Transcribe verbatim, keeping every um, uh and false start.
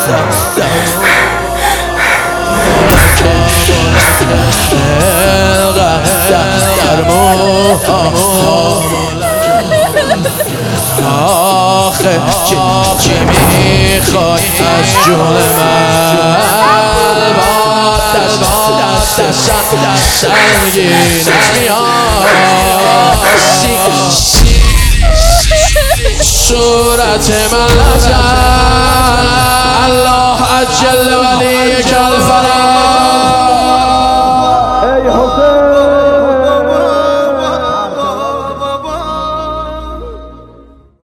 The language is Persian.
آخه چی میخوای از جون من؟ با دست دست سنگین میاد صورت من لزد الله عجل ولی کل